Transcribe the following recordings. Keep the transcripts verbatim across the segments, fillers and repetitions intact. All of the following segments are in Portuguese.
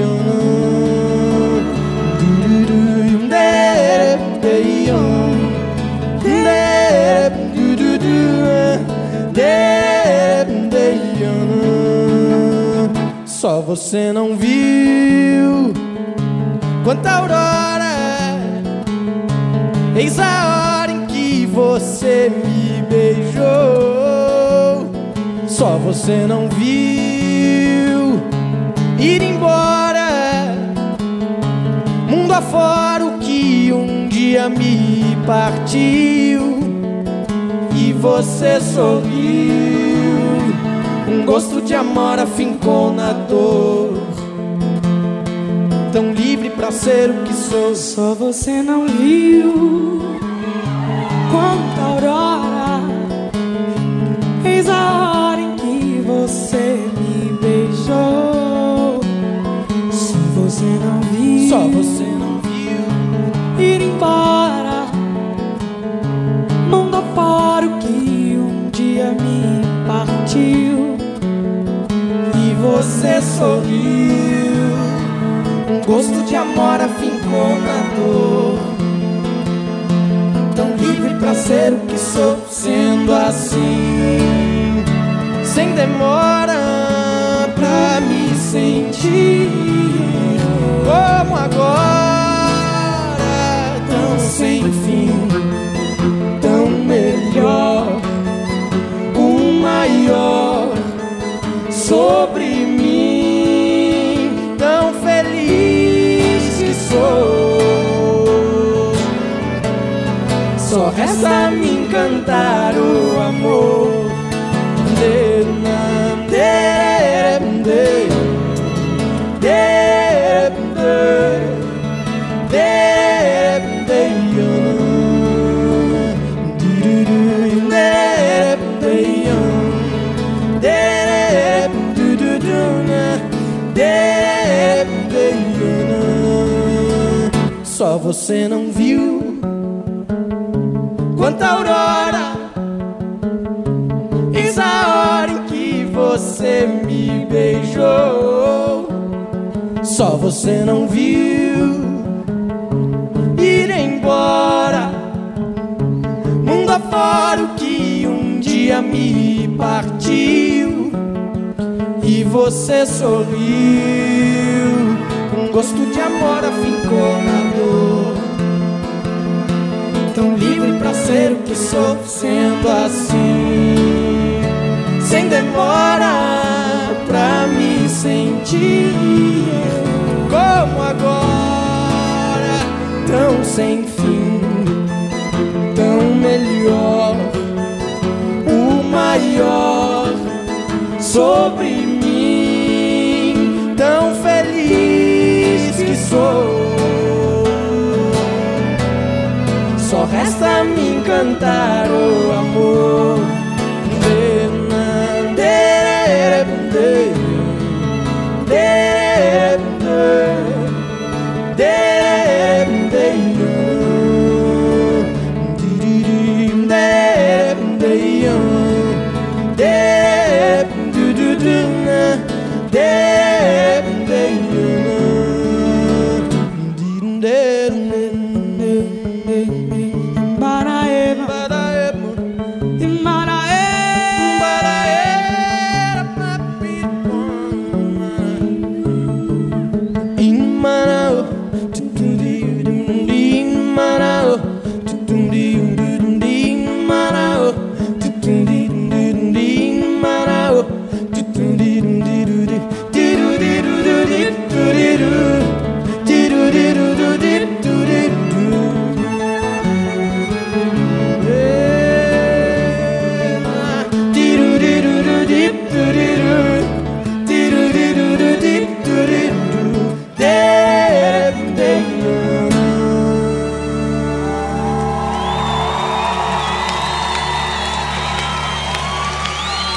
Só você não viu quanta aurora. Eis a hora em que você me beijou. Só você não viu ir embora, mundo afora, o que um dia me partiu. E você sorriu, um gosto de amor afincou na dor. Tão livre pra ser o que sou. Só você não viu quanta aurora. Eis a hora em que você me beijou. Se você não viu, só você não viu ir embora, mundo afora, o que um dia me partiu. E você sorriu, um gosto de amor afincou na dor. Tão livre pra ser o que sou, sendo assim, sem demora pra me sentir como agora, tão sem fim, tão melhor, o maior sobre mim, tão feliz que sou. Só resta me encantar o amor. Só você não viu quanta aurora. Eis a hora em que você me beijou. Só você não viu ir embora, mundo afora, o que um dia me partiu. E você sorriu, um gosto de amor afincou na dor. Tão livre pra ser o que sou, sendo assim, sem demora pra me sentir como agora, tão sem fim, tão melhor, o maior sobre mim, tão feliz que sou. Só resta me encantar o amor.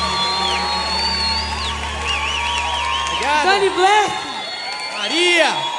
Dani Black, Maria.